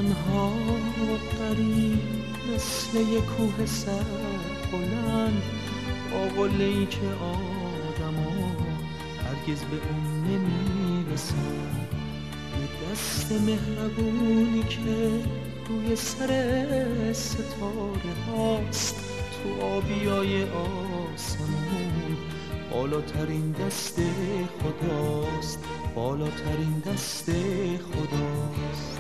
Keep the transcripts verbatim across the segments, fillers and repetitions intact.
تنها و غریب مثل یک کوه سر بلند، با قله‌ای که آدما هرگز به اون نمیرسن. یه دست مهربونی که روی سر ستاره هاست، تو آبیای آسمون بالاترین دست خداست، بالاترین دست خداست.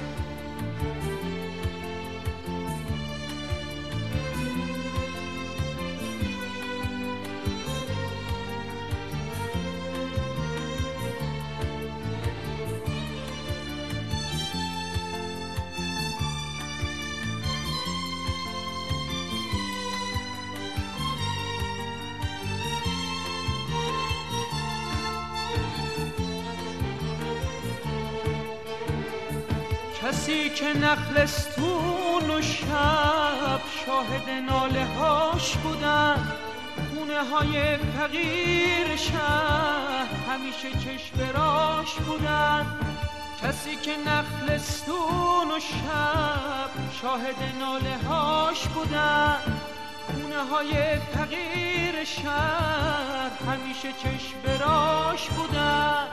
کسی که نخلستون و شب شاهد ناله هاش بودن، خونه های فقیر شهر همیشه چشم راش بودن. کسی که نخلستون و شب شاهد ناله هاش بودن، خونه های فقیر شهر همیشه چشم راش بودن.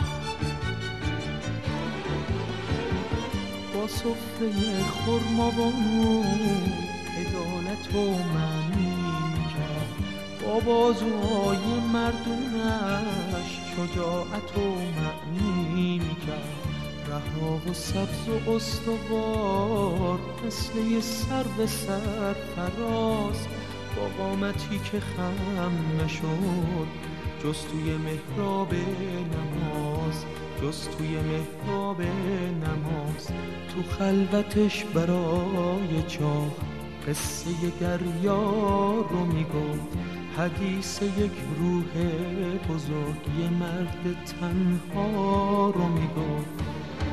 با سفره خرمابانو عدالت و معنی کرد، با بازوهای مردونش شجاعت و معنی میکرد. رها و سبز و استوار مثل یه سر به سر فراز، با قامتی که خم نشد جز توی محراب نماز، جز توی محراب نماز. تو خلوتش برای چاه قصه دریا رو میگفت، حدیث یک روح بزرگ یه مرد تنها رو میگفت.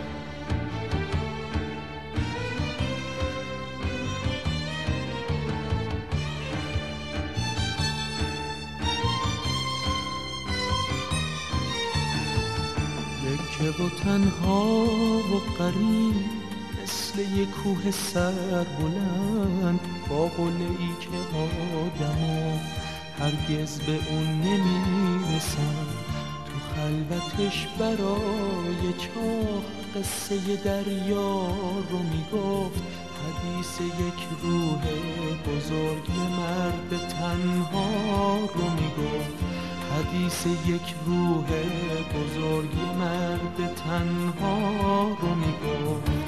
که و تنها و غریب مثل یک کوه سر بلند، با قله‌ای که آدما هرگز به اون نمیرسن. تو خلوتش برای چاه قصه دریا رو میگفت، حدیث یک روح بزرگ مرد تنها رو میگفت، حدیث یک روح بزرگ مرد تنها رو میگفت.